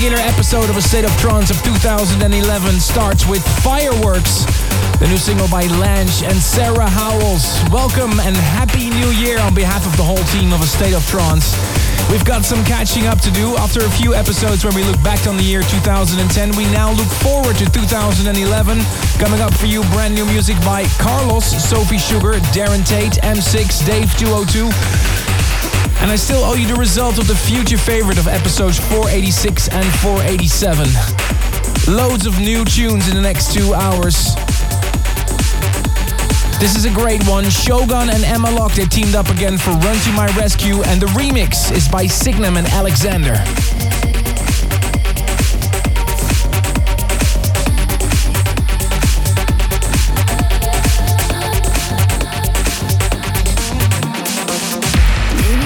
regular episode of A State of Trance of 2011 starts with Fireworks, the new single by Lange and Sarah Howells. Welcome and Happy New Year on behalf of the whole team of A State of Trance. We've got some catching up to do. After a few episodes when we look back on the year 2010, we now look forward to 2011. Coming up for you, brand new music by Carlos, Sophie Sugar, Darren Tate, M6, Dave 202. And I still owe you the result of the future favorite of episodes 486 and 487. Loads of new tunes in the next 2 hours. This is a great one. Shogun and Emma Locke, they teamed up again for Run to My Rescue, and the remix is by Signum and Alexander.